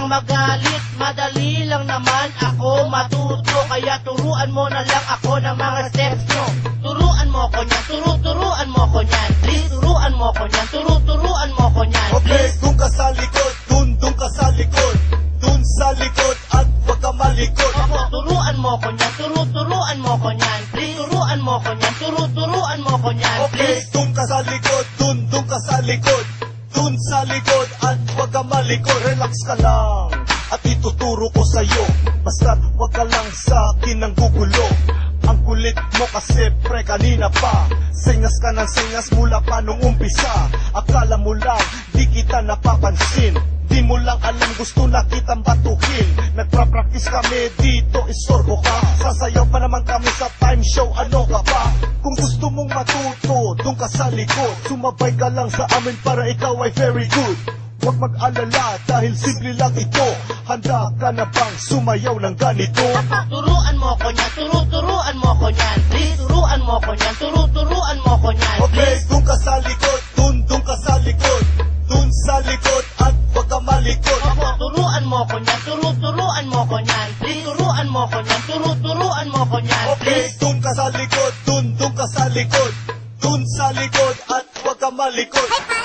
nang magalit, madali lang naman ako matuto. Kaya turuan mo na lang ako ng mga steps nyo. Turuan mo ko niyan, turuan mo ko niyan. Please, turuan mo ko niyan, turuan mo ko niyan. Okay, dun ka sa likod, dun ka sa likod. Dun sa likod at wag ka malikot. Opo, turuan mo ko niyan, turuan mo ko niyan. Please, turuan mo ko niyan, turuan mo ko niyan. Okay, dun ka sa likod, dun ka sa likod. Dun sa likod at wag ka malikot. Relax ka lang at ituturo ko sa'yo. Basta't wag ka lang sa akin ng gugulo. Ang kulit mo kasi pre kanina pa. Sengas ka ng sengas mula pa nung umpisa. Akala mo lang di kita napapansin. Di mo lang alam gusto na kitang batuhin. Nagpa-practice kami dito, istorbo ka. Sasayaw pa naman kami sa time show, ano ka pa? Kung gusto mong matuto, dun ka sa likod. Sumabay ka lang sa amin para ikaw ay very good. Huwag mag-alala dahil simple lang ito. Handa ka na bang sumayaw ng ganito? Turuan mo ko niyan, turuan mo ko niyan. Please, turuan mo ko niyan, turuan mo ko niyan. Okay, dun ka sa likod, dun ka sa likod. Dun sa likod at wag ka malikot. Opo, turuan mo ko niyan, turuan mo ko niyan. Please, turuan mo ko niyan, turuan mo ko niyan. Okay, dun ka sa likod, dun ka sa likod. Dun sa likod at wag ka malikot.